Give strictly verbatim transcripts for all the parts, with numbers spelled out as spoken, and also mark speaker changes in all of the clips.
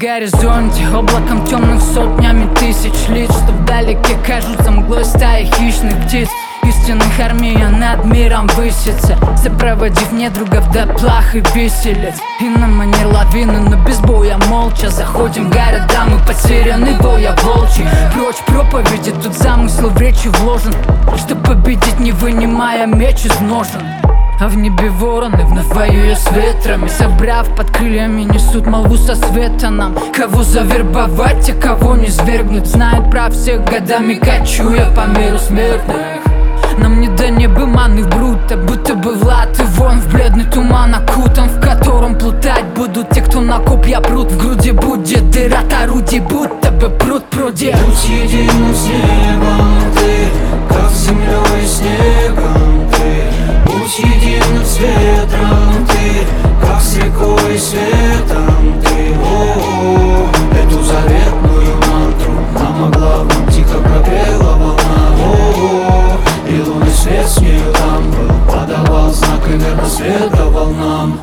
Speaker 1: горизонте, облаком темных сотнями тысяч лиц, что вдалеке кажутся мглой стаи хищных птиц. Истинных армия над миром высится, сопроводив недругов до плах и виселиц. И на манер лавины, но без боя молча заходим в города, мы потеряны боя волчий. Прочь проповеди, тут замысел в речи вложен, чтоб победить, не вынимая меч из ножен. А в небе вороны, вновь воюя с ветрами, собрав под крыльями, несут молву со света нам. Кого завербовать, а кого не свергнуть, знает про всех годами, кочуя по миру смертных. Нам не до неба маны в бруто, будто бы Влад и вон в бледный туман окутан, в котором плутать будут те, кто на копья прут. В груди будет дыра от орудий, будто бы пруд пруди.
Speaker 2: Будь единым с небом ты, как с землей и снегом ты. Будь единым с ветром ты, как с рекой и светом ты. О-о-о, эту заветную мантру нам о главном тихо пропела волна. О-о-о, и лунный свет с нею там был, подавал знак и верно следовал нам.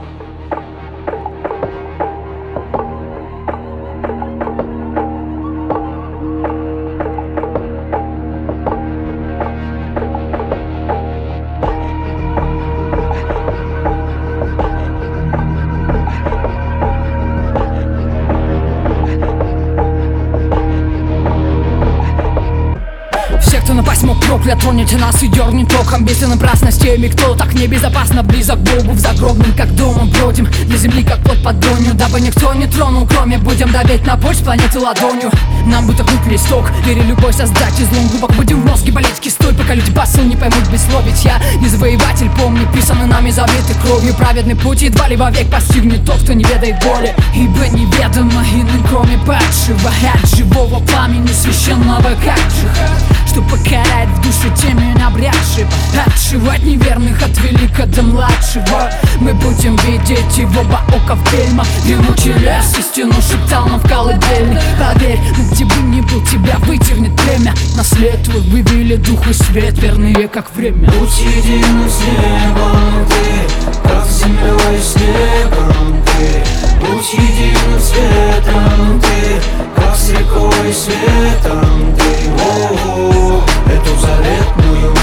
Speaker 1: Все, кто напасть мог, проклят, тронете нас и дернет током. Если напрасно с теми, кто так небезопасно близок к Богу, в загробном, как дома бродим, для земли, как под поддонью, дабы никто не тронул, кроме будем давить на почву планеты ладонью. Нам будто кнут листок, вери любой создать излом, глубоко будем в мозге политики стой, пока люди посыл не поймут без слов. Ведь я не завоеватель, помни, писаны нами забиты кровью. Праведный путь едва ли вовек постигнет тот, кто не ведает боли, ибо неведомо иным, кроме падшего от живого пламени священного, как джихад, что покарает в душе теми набрядших, отшивать неверных от велика до младшего. Мы будем видеть его оба ока в бельмах, дремучий лес истину шептал нам в колыбельной. Поверь, ну где бы ни был, тебя выдернет племя. Наследуй, вывели дух и свет, верные как время.
Speaker 2: Будь единым с небом ты, как с землей и снегом ты. Будь единым светом ты, как с рекой и светом ты. О-о-о, эту заветную